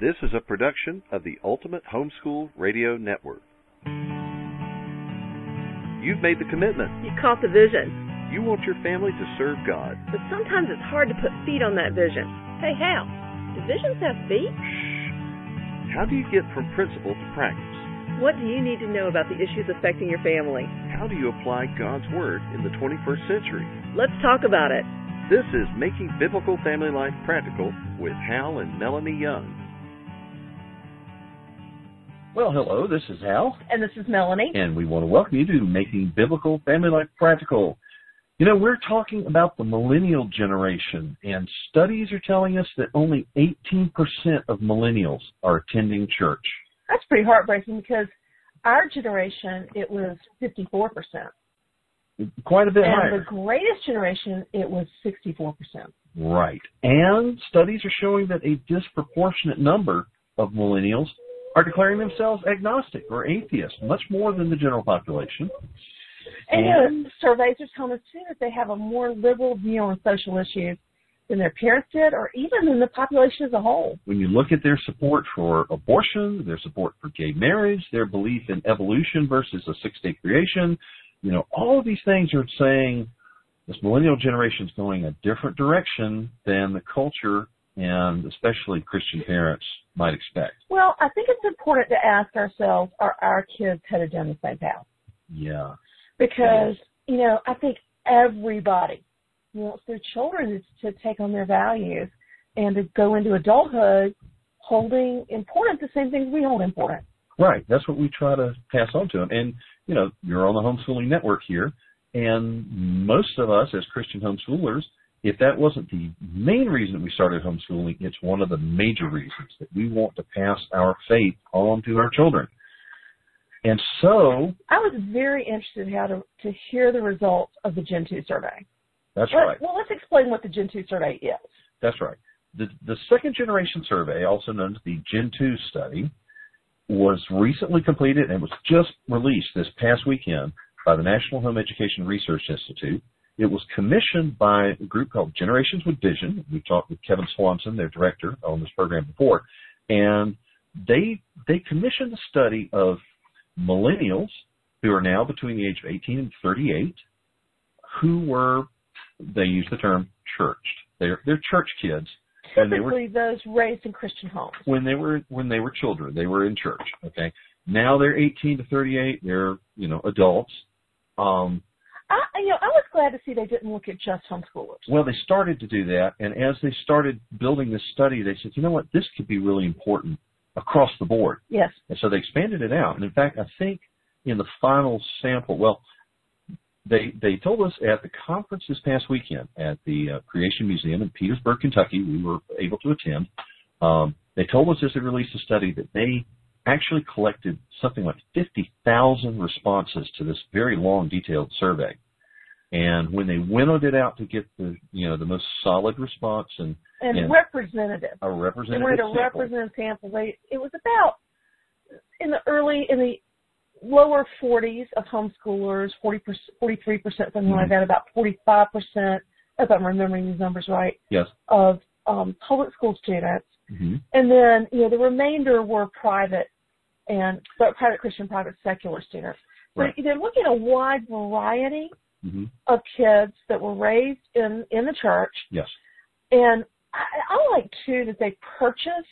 This is a production of the Ultimate Homeschool Radio Network. You've made the commitment. You caught the vision. You want your family to serve God. But sometimes it's hard to put feet on that vision. Hey, Hal, do visions have feet? Shh. How do you get from principle to practice? What do you need to know about the issues affecting your family? How do you apply God's Word in the 21st century? Let's talk about it. This is Making Biblical Family Life Practical with Hal and Melanie Young. Well, hello, this is Hal. And this is Melanie. And we want to welcome you to Making Biblical Family Life Practical. You know, we're talking about the millennial generation, and studies are telling us that only 18% of millennials are attending church. That's pretty heartbreaking because our generation, it was 54%. Quite a bit higher. And the greatest generation, it was 64%. Right. And studies are showing that a disproportionate number of millennials are declaring themselves agnostic or atheist, much more than the general population. And surveys are telling us, too, that they have a more liberal view on social issues than their parents did or even than the population as a whole. When you look at their support for abortion, their support for gay marriage, their belief in evolution versus a six-day creation, you know, all of these things are saying this millennial generation is going a different direction than the culture and especially Christian parents might expect. Well, I think it's important to ask ourselves, are our kids headed down the same path? Yeah. Because, you know, I think everybody wants their children to take on their values and to go into adulthood holding important the same things we hold important. Right. That's what we try to pass on to them. And, you know, you're on the homeschooling network here, and most of us as Christian homeschoolers, if that wasn't the main reason that we started homeschooling, it's one of the major reasons that we want to pass our faith on to our children. And so I was very interested in how to hear the results of the Gen 2 survey. That's right. Well, let's explain what the Gen 2 survey is. That's right. The second generation survey, also known as the Gen 2 study, was recently completed and was just released this past weekend by the National Home Education Research Institute. It was commissioned by a group called Generations with Vision. We talked with Kevin Swanson, their director, on this program before. And they commissioned a study of millennials who are now between the age of 18 and 38 who were, they use the term, churched. They're church kids. Typically those raised in Christian homes. When they were children, they were in church, okay? Now they're 18 to 38. They're, you know, adults. I was glad to see they didn't look at just homeschoolers. Well, they started to do that, and as they started building this study, they said, you know what, this could be really important across the board. Yes. And so they expanded it out. And in fact, I think in the final sample, well, they told us at the conference this past weekend at the Creation Museum in Petersburg, Kentucky, we were able to attend. They told us as they released a study that they actually collected something like 50,000 responses to this very long, detailed survey. And when they winnowed it out to get the most solid response and representative. A representative they wanted a sample. Representative sample. It was about in the lower 40s of homeschoolers, 43%, something like that, about 45%, if I'm remembering these numbers right, yes, of public school students. Mm-hmm. And then, you know, the remainder were private Christian, private secular students. So right. they're looking at a wide variety mm-hmm. of kids that were raised in the church. Yes. And I like, too, that they purchased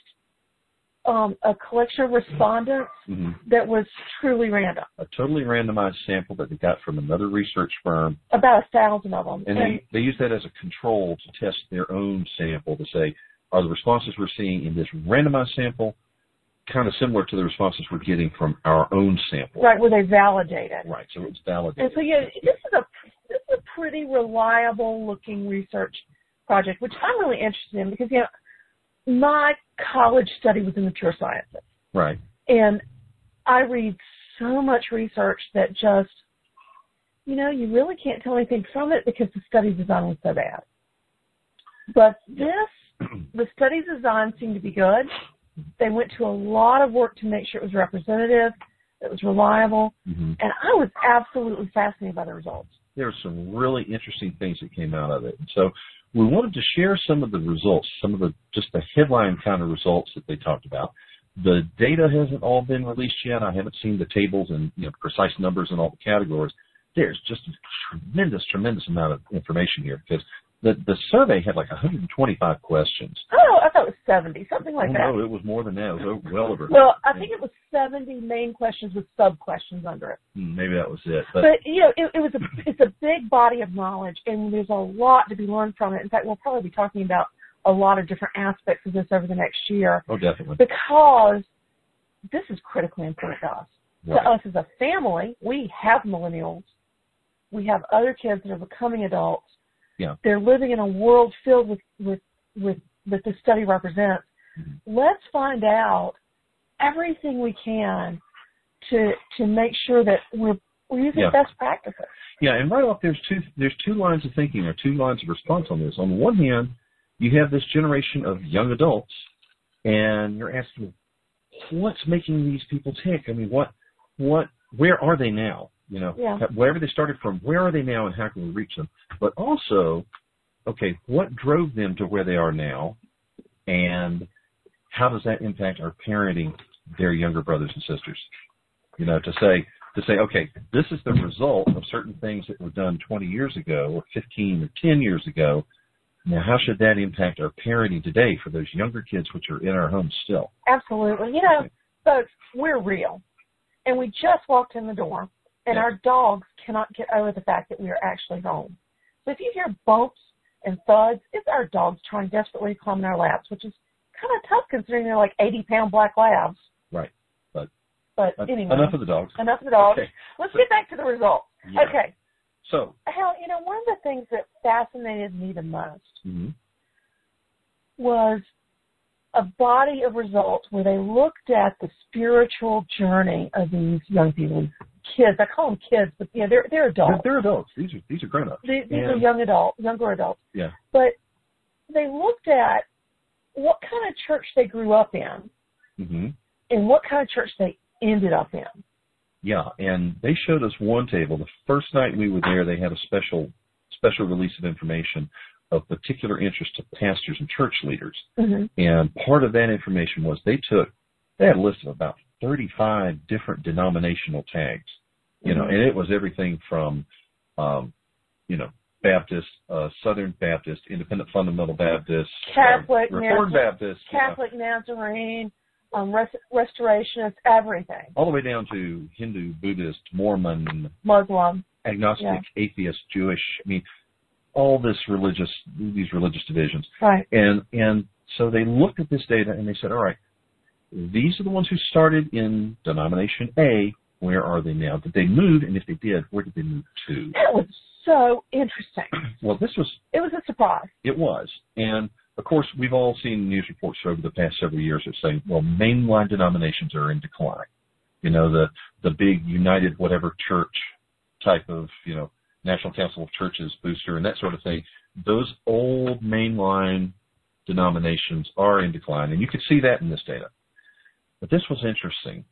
a collection of respondents mm-hmm. that was truly random. A totally randomized sample that they got from another research firm. About 1,000 of them. And they use that as a control to test their own sample to say, are the responses we're seeing in this randomized sample kind of similar to the responses we're getting from our own sample? Right, were they validated? Right, so it's validated. And so, yeah, this is a pretty reliable-looking research project, which I'm really interested in because, you know, my college study was in the pure sciences. Right. And I read so much research that just, you know, you really can't tell anything from it because the study design was so bad. But the study design seemed to be good. They went to a lot of work to make sure it was representative, it was reliable, mm-hmm. and I was absolutely fascinated by the results. There were some really interesting things that came out of it. And so we wanted to share some of the results, some of the headline kind of results that they talked about. The data hasn't all been released yet. I haven't seen the tables and precise numbers in all the categories. There's just a tremendous amount of information here because the survey had like 125 questions. Oh, I thought it was 70, something like that. No, it was more than that. It was well over. Well, I think it was 70 main questions with sub-questions under it. Maybe that was it. But it's a big body of knowledge, and there's a lot to be learned from it. In fact, we'll probably be talking about a lot of different aspects of this over the next year. Oh, definitely. Because this is critically important to us. Right. To us as a family, we have millennials. We have other kids that are becoming adults. Yeah. They're living in a world filled with that this study represents. Mm-hmm. Let's find out everything we can to make sure that we're using best practices. Yeah, and right off there's two lines of thinking or two lines of response on this. On the one hand, you have this generation of young adults, and you're asking, what's making these people tick? I mean, where are they now? Wherever they started from, where are they now and how can we reach them? But also, okay, what drove them to where they are now and how does that impact our parenting their younger brothers and sisters? To say, okay, this is the result of certain things that were done 20 years ago or 15 or 10 years ago. Now, how should that impact our parenting today for those younger kids which are in our homes still? Absolutely. Folks, we're real. And we just walked in the door. And our dogs cannot get over the fact that we are actually home. So if you hear bumps and thuds, it's our dogs trying desperately to climb in our laps, which is kind of tough considering they're like 80-pound black labs. Right. But anyway. Enough of the dogs. Okay. Let's get back to the results. Yeah. Okay. So. Hal, one of the things that fascinated me the most was a body of results where they looked at the spiritual journey of these young people, kids. I call them kids, but they're adults. They're adults. These are grown-ups. These are younger adults. Yeah. But they looked at what kind of church they grew up in and what kind of church they ended up in. Yeah, and they showed us one table. The first night we were there, they had a special release of information of particular interest to pastors and church leaders. Mm-hmm. And part of that information was they had a list of about 35 different denominational tags, and it was everything from, Baptist, Southern Baptist, Independent Fundamental Baptist, Catholic, Reformed Baptist, Catholic, Nazarene, Restorationist, everything. All the way down to Hindu, Buddhist, Mormon, Muslim, agnostic, atheist, Jewish. I mean, all these religious divisions. Right. And so they looked at this data and they said, all right, these are the ones who started in denomination A. Where are they now? Did they move? And if they did, where did they move to? That was so interesting. Well, it was a surprise. It was. And, of course, we've all seen news reports over the past several years that say, well, mainline denominations are in decline. The big United whatever church type of, National Council of Churches booster and that sort of thing. Those old mainline denominations are in decline. And you could see that in this data. But this was interesting.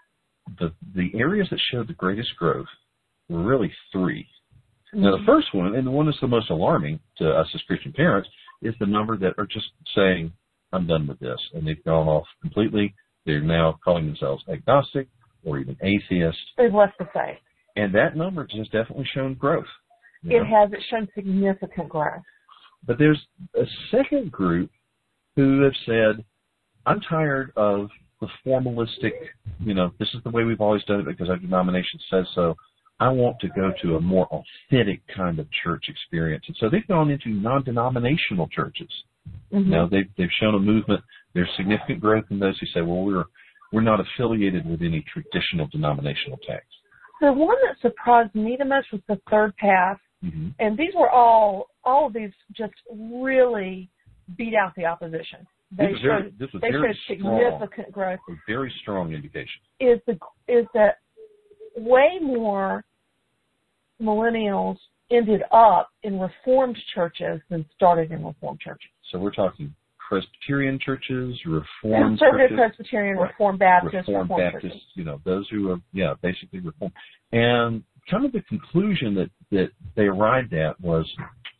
The areas that showed the greatest growth were really three. Mm-hmm. Now, the first one, and the one that's the most alarming to us as Christian parents, is the number that are just saying, I'm done with this. And they've gone off completely. They're now calling themselves agnostic or even atheist. They've left the faith. And that number has definitely shown growth. It has. It's shown significant growth. But there's a second group who have said, I'm tired of the formalistic, this is the way we've always done it because our denomination says so. I want to go to a more authentic kind of church experience. And so they've gone into non-denominational churches. Mm-hmm. Now, they've shown a movement. There's significant growth in those who say, well, we're not affiliated with any traditional denominational tags. The one that surprised me the most was the third path. Mm-hmm. And these were all of these just really beat out the opposition. They showed significant growth. A very strong indication. Is that way more millennials ended up in Reformed churches than started in Reformed churches. So we're talking Presbyterian churches, Reformed Conservative churches. Presbyterian, Reformed Baptist, Reformed Baptist, those who are, basically Reformed. And kind of the conclusion that they arrived at was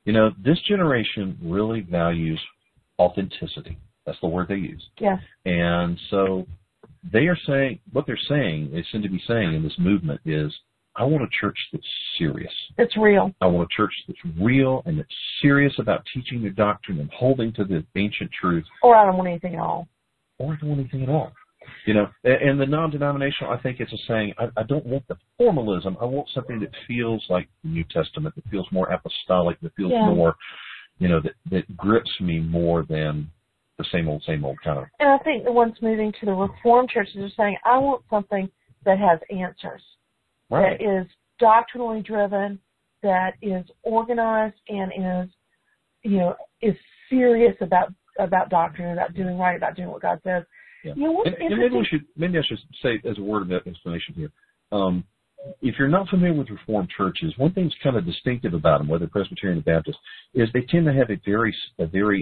You know, this generation really values authenticity. That's the word they use. Yes. And so they are saying, what they're saying, they seem to be saying in this movement is, I want a church that's serious. It's real. I want a church that's real and that's serious about teaching the doctrine and holding to the ancient truth. Or I don't want anything at all. Or I don't want anything at all. You know, and the non-denominational, I think it's a saying, I don't want the formalism. I want something that feels like the New Testament, that feels more apostolic, that feels more, you know, that grips me more than the same old kind of. And I think the ones moving to the Reformed churches are saying, I want something that has answers. Right. That is doctrinally driven, that is organized and is, you know, is serious about doctrine, about doing right, about doing what God says. Yeah. You know, what's and maybe I should say as a word of explanation here. If you're not familiar with Reformed churches, one thing that's kind of distinctive about them, whether Presbyterian or Baptist, is they tend to have a very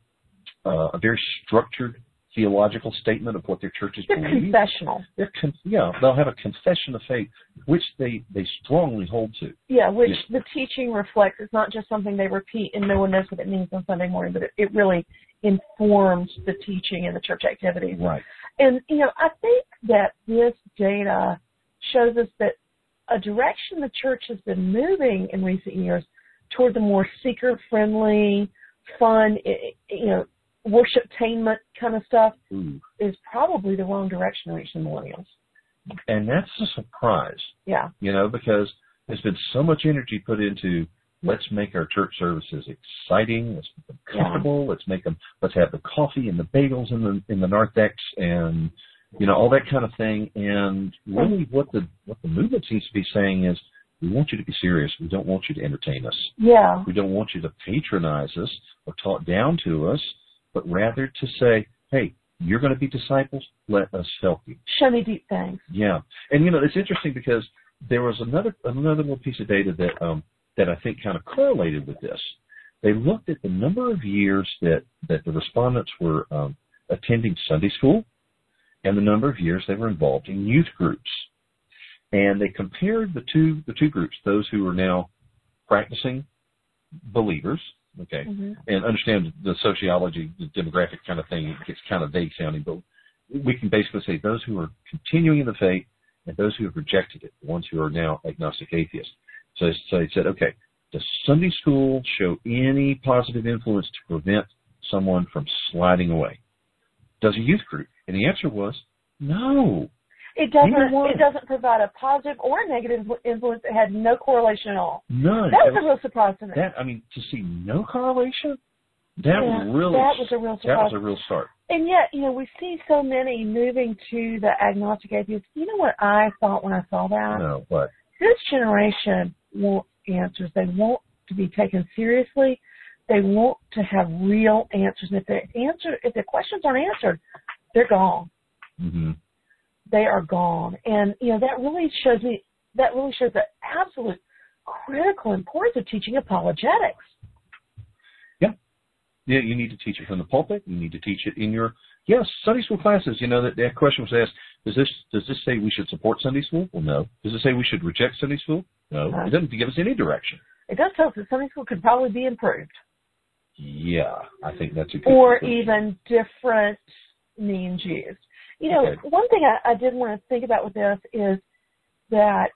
structured theological statement of what their churches They're believe. confessional. They'll have a confession of faith, which they strongly hold to. Yeah, which the teaching reflects. It's not just something they repeat and no one knows what it means on Sunday morning, but it really informs the teaching and the church activities. Right. And, you know, I think that this data shows us that a direction the church has been moving in recent years toward the more seeker-friendly, fun, you know, worshiptainment kind of stuff is probably the wrong direction to reach the millennials. And that's a surprise. Yeah. You know, because there's been so much energy put into let's make our church services exciting, let's make them comfortable, let's have the coffee and the bagels in the narthex and, you know, all that kind of thing. And really what the movement seems to be saying is, we want you to be serious. We don't want you to entertain us. Yeah. We don't want you to patronize us or talk down to us, but rather to say, hey, you're going to be disciples, let us help you. Show me deep things. Yeah. And, you know, it's interesting because there was another little piece of data that I think kind of correlated with this. They looked at the number of years that the respondents were attending Sunday school and the number of years they were involved in youth groups. And they compared the two groups, those who are now practicing believers, okay, and understand the sociology, the demographic kind of thing. It gets kind of vague sounding, but we can basically say those who are continuing in the faith and those who have rejected it, the ones who are now agnostic atheists. So they said, okay, does Sunday school show any positive influence to prevent someone from sliding away? Does a youth group? And the answer was no. It doesn't provide a positive or a negative influence. It had no correlation at all. None. That was a real surprise to me. To see no correlation, that was a real surprise. That was a real start. And yet, you know, we see so many moving to the agnostic atheist. You know what I thought when I saw that? No, what? This generation wants answers. They want to be taken seriously. They want to have real answers. And if their questions aren't answered, they're gone. Mm-hmm. They are gone. And, you know, that really shows the absolute critical importance of teaching apologetics. Yeah. Yeah, you need to teach it from the pulpit. You need to teach it in your, Sunday school classes. You know, that question was asked, does this say we should support Sunday school? Well, no. Does it say we should reject Sunday school? No. It doesn't give us any direction. It does tell us that Sunday school could probably be improved. Yeah, I think that's a good or conclusion. Even different means used. You know, One thing I did want to think about with this is that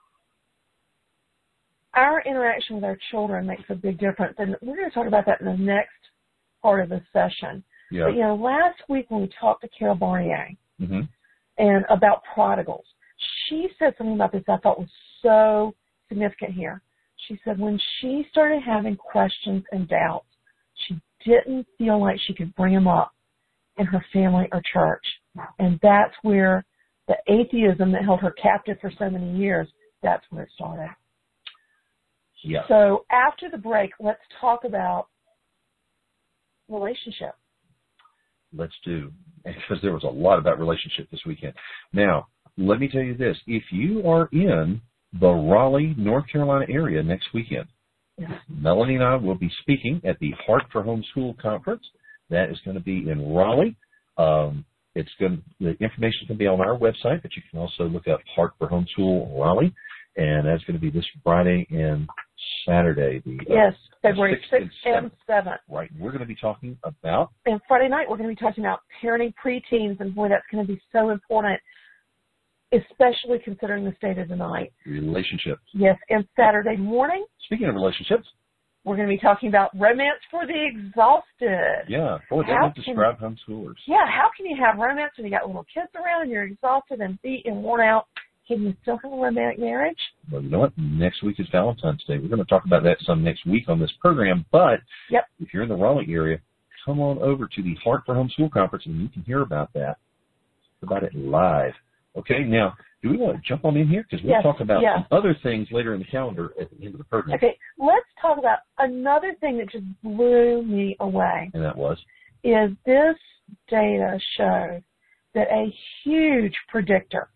our interaction with our children makes a big difference. And we're going to talk about that in the next part of the session. Yeah. But, you know, last week when we talked to Carol Barnier and about prodigals, she said something about this I thought was so significant here. She said when she started having questions and doubts, she didn't feel like she could bring them up in her family or church. And that's where the atheism that held her captive for so many years, that's where it started. Yeah. So after the break, let's talk about relationship. Let's do, because there was a lot about relationship this weekend. Now, let me tell you this. If you are in the Raleigh, North Carolina area next weekend, Melanie and I will be speaking at the Heart for Homeschool Conference. That is going to be in Raleigh. The information can be on our website, but you can also look up Heart for Homeschool Raleigh, and that's going to be this Friday and Saturday. Yes, February 6th and and 7th. Right. We're going to be talking about... And Friday night, we're going to be talking about parenting preteens, and boy, that's going to be so important, especially considering the state of the night. Relationships. Yes, and Saturday morning... Speaking of relationships... We're going to be talking about romance for the exhausted. Yeah. Boy, that would describe homeschoolers. Yeah, how can you have romance when you got little kids around and you're exhausted and beat and worn out? Can you still have a romantic marriage? Well, you know what? Next week is Valentine's Day. We're going to talk about that some next week on this program. But if you're in the Raleigh area, come on over to the Heart for Homeschool Conference and you can hear about that, about it live. Okay, now, do we want to jump on in here? Because we'll talk about some other things later in the calendar at the end of the program. Okay, let's talk about another thing that just blew me away. And that was? Is this data showed that a huge predictor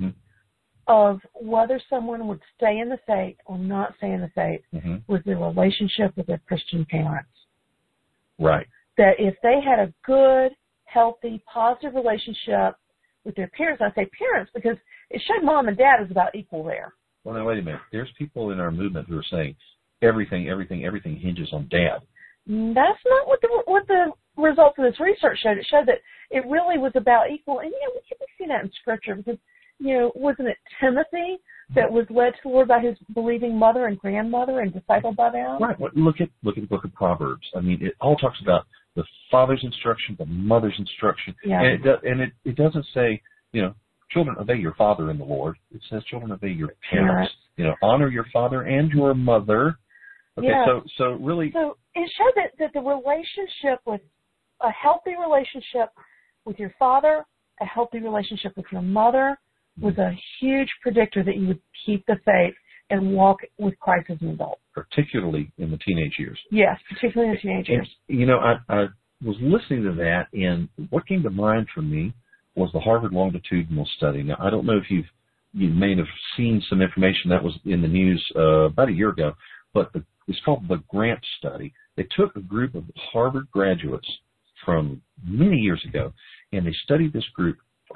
of whether someone would stay in the faith or not stay in the faith was their relationship with their Christian parents. Right. That if they had a good, healthy, positive relationship with their parents, I say parents because it showed mom and dad is about equal there. Well, now, wait a minute. There's people in our movement who are saying everything hinges on dad. That's not what the results of this research showed. It showed that it really was about equal. And, we can see that in Scripture because, wasn't it Timothy that was led to the Lord by his believing mother and grandmother and discipled by them? Right. Well, look at the book of Proverbs. I mean, it all talks about the father's instruction, the mother's instruction. Yeah. And it doesn't say, children, obey your father in the Lord. It says, children, obey your parents. Honor your father and your mother. Okay, so really... So it showed that the relationship with a healthy relationship with your father, a healthy relationship with your mother was a huge predictor that you would keep the faith and walk with Christ as an adult. Particularly in the teenage years. Yes, particularly in the teenage years. I was listening to that, and what came to mind for me was the Harvard longitudinal study. Now, I don't know if you may have seen some information that was in the news about a year ago, but it's called the Grant Study. They took a group of Harvard graduates from many years ago, and they studied this group for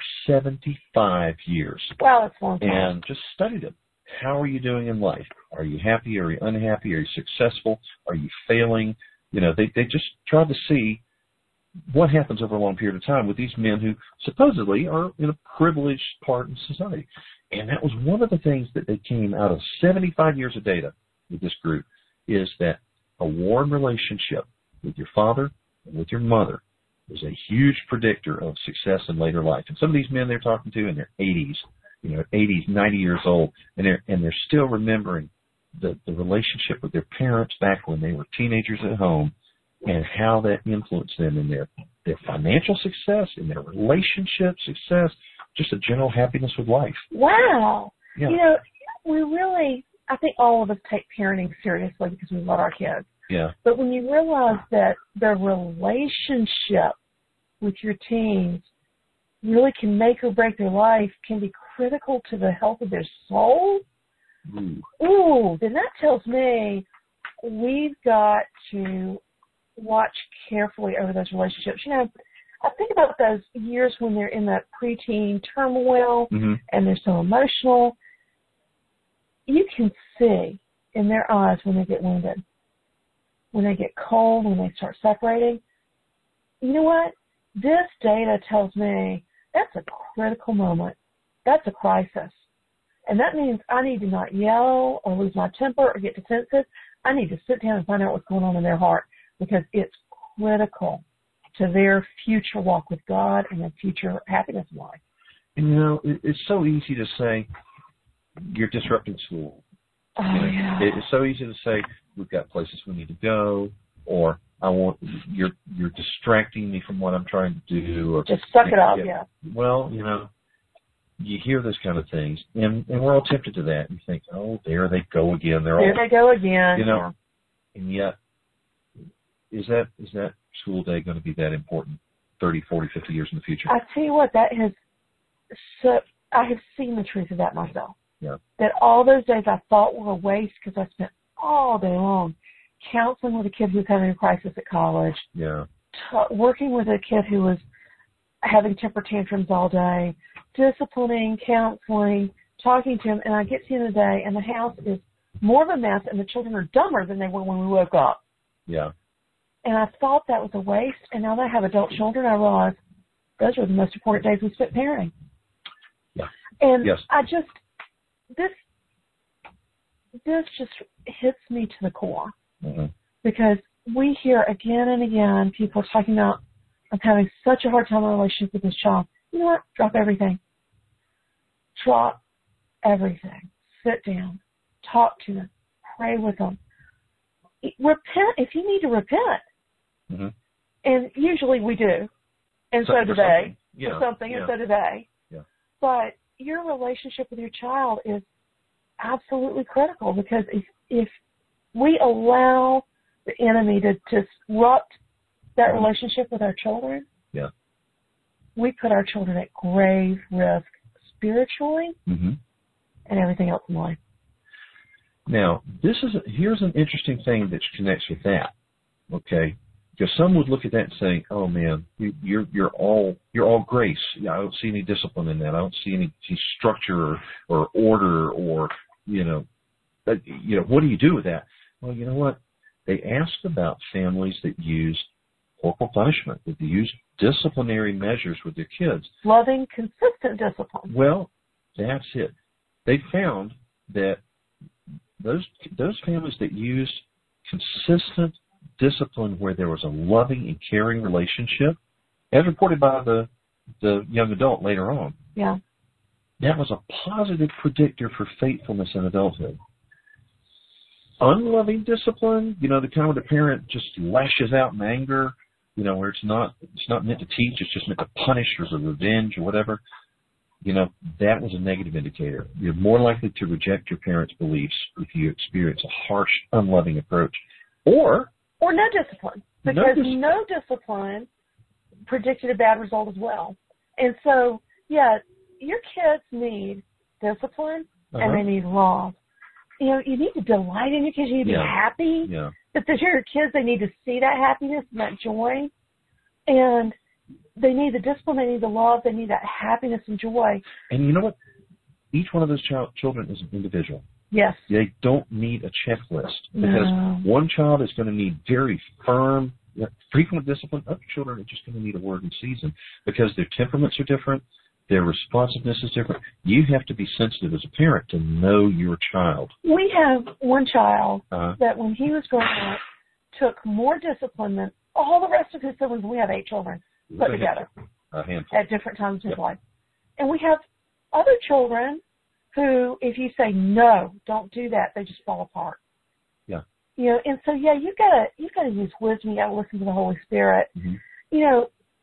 75 years. Wow, that's a long time. And just studied them. How are you doing in life? Are you happy? Are you unhappy? Are you successful? Are you failing? They just tried to see what happens over a long period of time with these men who supposedly are in a privileged part in society. And that was one of the things that they came out of 75 years of data with this group, is that a warm relationship with your father and with your mother is a huge predictor of success in later life. And some of these men they're talking to in their 80s, 80s, 90 years old, and they're still remembering the relationship with their parents back when they were teenagers at home, and how that influenced them in their financial success, in their relationship success, just a general happiness with life. Wow. Yeah. We really, I think all of us take parenting seriously because we love our kids. Yeah. But when you realize that the relationship with your teens really can make or break their life, can be critical to the health of their soul, then that tells me we've got to watch carefully over those relationships. I think about those years when they're in that preteen turmoil and they're so emotional. You can see in their eyes when they get wounded, when they get cold, when they start separating. You know what? This data tells me that's a critical moment. That's a crisis. And that means I need to not yell or lose my temper or get defensive. I need to sit down and find out what's going on in their heart, because it's critical to their future walk with God and their future happiness in life. And, it's so easy to say, you're disrupting school. Yeah. It's so easy to say, we've got places we need to go, or you're distracting me from what I'm trying to do. Or just suck it up, yeah. Well, you hear those kind of things, and we're all tempted to that. You think, oh, there they go again. They go again. Yeah. And yet, is that school day going to be that important 30, 40, 50 years in the future? I tell you what, I have seen the truth of that myself. Yeah. That all those days I thought were a waste because I spent all day long counseling with a kid who was having a crisis at college. Yeah. Working with a kid who was having temper tantrums all day, disciplining, counseling, talking to him, and I get to the end of the day and the house is more of a mess, and the children are dumber than they were when we woke up. Yeah. And I thought that was a waste, and now that I have adult children, I realize those are the most important days we spent parenting. Yeah. And yes. This just hits me to the core. Mm-hmm. Because we hear again and again people talking about, I'm having such a hard time in a relationship with this child. You know what? Drop everything. Drop everything. Sit down. Talk to them. Pray with them. Repent if you need to repent. Mm-hmm. And usually we do. And so do they. Yeah. For something, and so do they. Yeah. But your relationship with your child is absolutely critical, because if we allow the enemy to disrupt that relationship with our children, yeah, we put our children at grave risk spiritually mm-hmm. and everything else in life. Now, here's an interesting thing that connects with that. Okay, because some would look at that and say, "Oh man, you're all grace. Yeah, I don't see any discipline in that. I don't see any structure or order or what do you do with that?" Well, you know what? They asked about families that used corporal punishment, that used disciplinary measures with their kids. Loving, consistent discipline. Well, that's it. They found that those families that used consistent discipline where there was a loving and caring relationship, as reported by the young adult later on, yeah, that was a positive predictor for faithfulness in adulthood. Unloving discipline, the kind where the parent just lashes out in anger, where it's not meant to teach, it's just meant to punish or to revenge or whatever, that was a negative indicator. You're more likely to reject your parents' beliefs if you experience a harsh, unloving approach. Or no discipline, because no discipline predicted a bad result as well. And so, yeah, your kids need discipline and they need love. You need to delight in your kids. You need to be happy. Yeah. But they're your kids. They need to see that happiness and that joy. And they need the discipline. They need the love. They need that happiness and joy. And you know what? Each one of those children is an individual. Yes. They don't need a checklist, because one child is going to need very firm, frequent discipline. Other children are just going to need a word in season, because their temperaments are different. Their responsiveness is different. You have to be sensitive as a parent to know your child. We have one child that when he was growing up took more discipline than all the rest of his siblings. We have 8 children put together at different times in his life. And we have other children who, if you say, no, don't do that, they just fall apart. Yeah. And so, you've got to use wisdom. You got to listen to the Holy Spirit. Mm-hmm.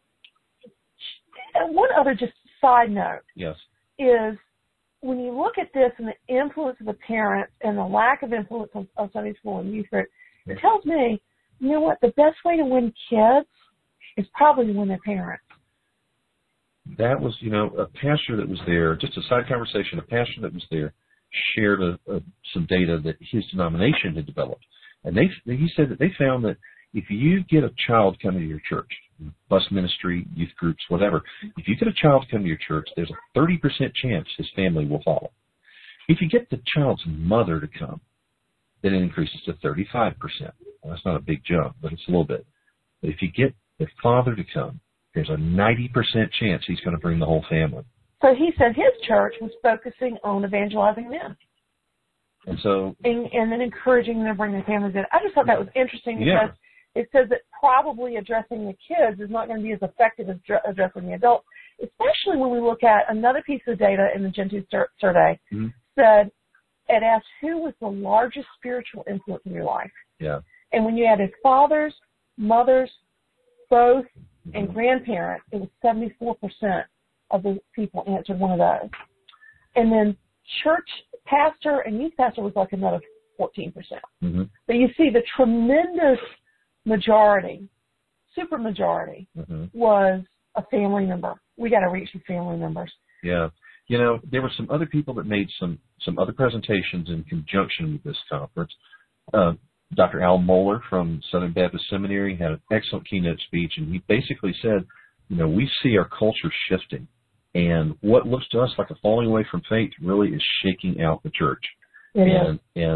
One other just side note is when you look at this and the influence of the parents and the lack of influence of Sunday school and youth group, it tells me, you know what, the best way to win kids is probably to win their parents. That was, a pastor that was there, just a side conversation, a pastor that was there shared some data that his denomination had developed. And he said that they found that if you get a child coming to your church, bus ministry, youth groups, whatever, if you get a child come to your church, there's a 30% chance his family will follow. If you get the child's mother to come, then it increases to 35%. Well, that's not a big jump, but it's a little bit. But if you get the father to come, there's a 90% chance he's going to bring the whole family. So he said his church was focusing on evangelizing men. And so, and then encouraging them to bring their families in. I just thought that was interesting because it says that probably addressing the kids is not going to be as effective as addressing the adults, especially when we look at another piece of data in the Gentoo survey. Mm-hmm. Said it asked who was the largest spiritual influence in your life. Yeah. And when you added fathers, mothers, both, and grandparents, it was 74% of the people answered one of those. And then church pastor and youth pastor was like another 14%. Mm-hmm. But you see the tremendous majority, super majority, was a family member. We got to reach the family members. Yeah. There were some other people that made some other presentations in conjunction with this conference. Dr. Al Mohler from Southern Baptist Seminary had an excellent keynote speech, and he basically said, we see our culture shifting, and what looks to us like a falling away from faith really is shaking out the church. And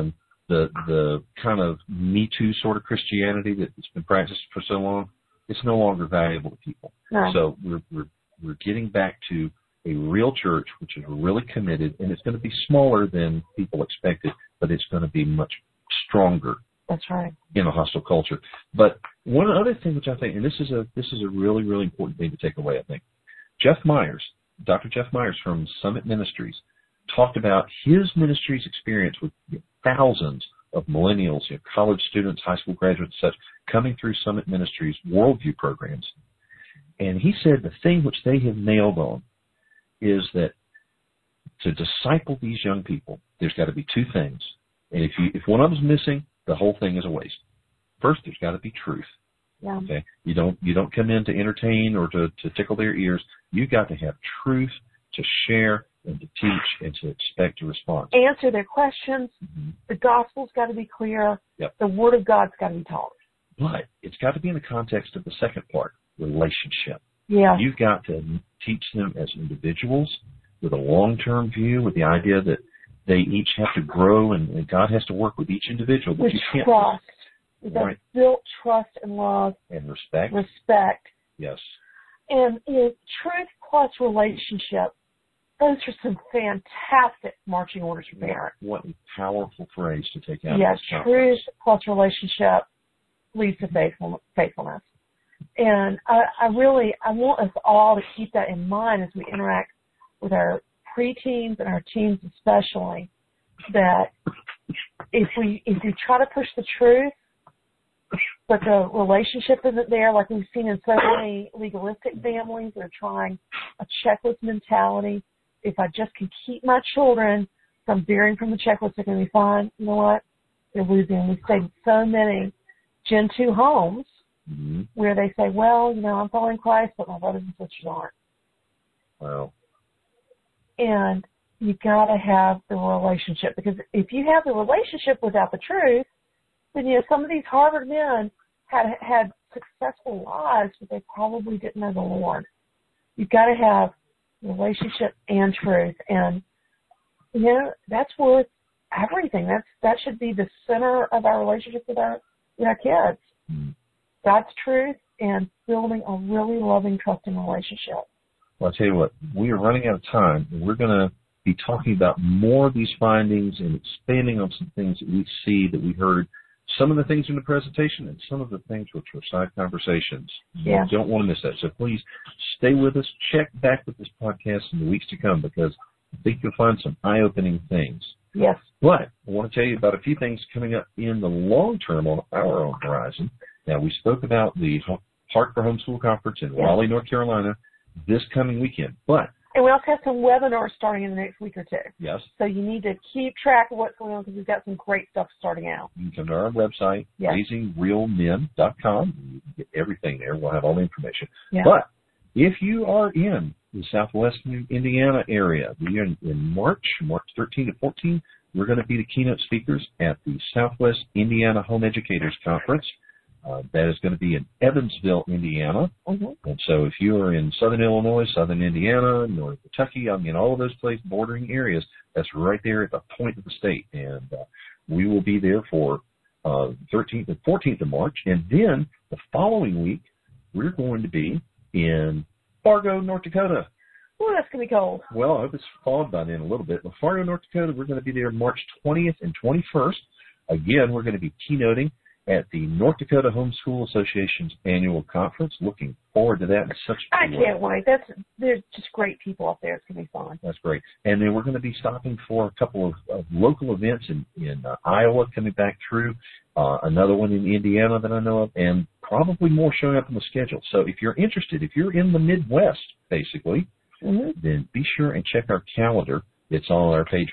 the kind of Me Too sort of Christianity that's been practiced for so long, it's no longer valuable to people. No. So we're getting back to a real church, which is really committed, and it's going to be smaller than people expected, but it's going to be much stronger. That's right. In a hostile culture. But one other thing which I think, and this is a really, really important thing to take away, I think. Dr. Jeff Myers from Summit Ministries talked about his ministry's experience with thousands of millennials, college students, high school graduates, such, coming through Summit Ministries worldview programs. And he said the thing which they have nailed on is that to disciple these young people, there's got to be two things. And if one of them's missing, the whole thing is a waste. First, there's got to be truth. Yeah. Okay, you don't come in to entertain or to tickle their ears. You've got to have truth to share and to teach and to expect a response. Answer their questions. Mm-hmm. The gospel's got to be clear. Yep. The word of God's got to be taught. But it's got to be in the context of the second part, relationship. Yeah. You've got to teach them as individuals with a long-term view, with the idea that they each have to grow and God has to work with each individual. But with you can't, trust. Right. Built trust and love. And respect. Respect. Yes. And truth plus relationship, those are some fantastic marching orders for parents. What a powerful phrase to take out. Yes, of this truth plus relationship leads to faithfulness. And I want us all to keep that in mind as we interact with our preteens and our teens especially, that if we try to push the truth, but the relationship isn't there, like we've seen in so many legalistic families that are trying a checklist mentality. If I just can keep my children from veering from the checklist, they're going to be fine. You know what? They're losing. We've seen so many Gen 2 homes mm-hmm. where they say, well, I'm following Christ, but my brothers and sisters aren't. Wow. And you got to have the relationship, because if you have the relationship without the truth, then some of these Harvard men had successful lives, but they probably didn't know the Lord. You've got to have relationship and truth, and that's worth everything. That should be the center of our relationship with our kids. Mm-hmm. God's truth and building a really loving, trusting relationship. Well, I'll tell you what, we are running out of time, and we're going to be talking about more of these findings and expanding on some things that we see, that we heard, some of the things in the presentation and some of the things which were side conversations. Yeah. You don't want to miss that. So please stay with us. Check back with this podcast in the weeks to come, because I think you'll find some eye-opening things. Yes. But I want to tell you about a few things coming up in the long term on our own horizon. Now, we spoke about the Heart for Homeschool Conference in Raleigh, North Carolina, this coming weekend. And we also have some webinars starting in the next week or two. Yes. So you need to keep track of what's going on, because we've got some great stuff starting out. You can come to our website, raisingrealmen.com. You can get everything there. We'll have all the information. Yeah. But if you are in the southwest Indiana area, we are in March 13 to 14, we're going to be the keynote speakers at the Southwest Indiana Home Educators Conference. That is going to be in Evansville, Indiana. Mm-hmm. And so if you are in southern Illinois, southern Indiana, northern Kentucky, all of those places, bordering areas, that's right there at the point of the state. And we will be there for 13th and 14th of March. And then the following week, we're going to be in Fargo, North Dakota. Oh, that's going to be cold. Well, I hope it's thawed by then a little bit. But Fargo, North Dakota, we're going to be there March 20th and 21st. Again, we're going to be keynoting at the North Dakota Homeschool Association's annual conference. Looking forward to that. I can't wait. There's just great people up there. It's going to be fun. That's great. And then we're going to be stopping for a couple of local events in Iowa coming back through, another one in Indiana that I know of, and probably more showing up on the schedule. So if you're interested, if you're in the Midwest, basically, mm-hmm. then be sure and check our calendar. It's on our page,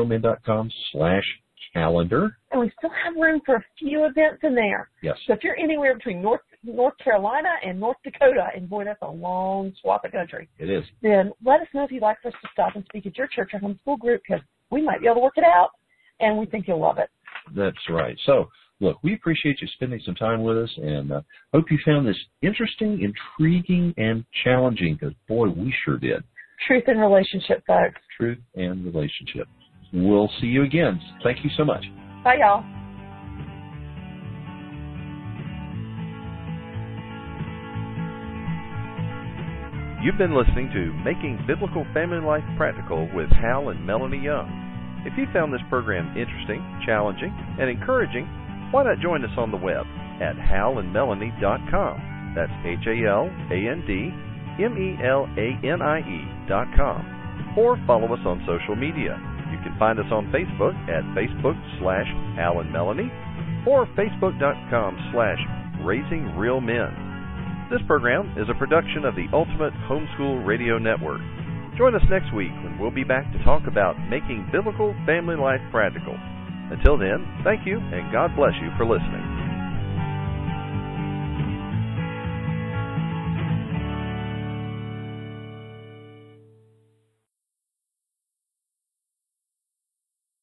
raisingrealmen.com/calendar. And we still have room for a few events in there. Yes. So if you're anywhere between North Carolina and North Dakota, and boy, that's a long swath of country. It is. Then let us know if you'd like for us to stop and speak at your church or homeschool group, because we might be able to work it out, and we think you'll love it. That's right. So, look, we appreciate you spending some time with us, and hope you found this interesting, intriguing, and challenging, because, boy, we sure did. Truth and relationship, folks. Truth and relationship. We'll see you again. Thank you so much. Bye, y'all. You've been listening to Making Biblical Family Life Practical with Hal and Melanie Young. If you found this program interesting, challenging, and encouraging, why not join us on the web at halandmelanie.com. That's HALANDMELANIE.com. Or follow us on social media. You can find us on Facebook at Facebook/Hal and Melanie or Facebook.com/RaisingRealMen. This program is a production of the Ultimate Homeschool Radio Network. Join us next week when we'll be back to talk about making biblical family life practical. Until then, thank you and God bless you for listening.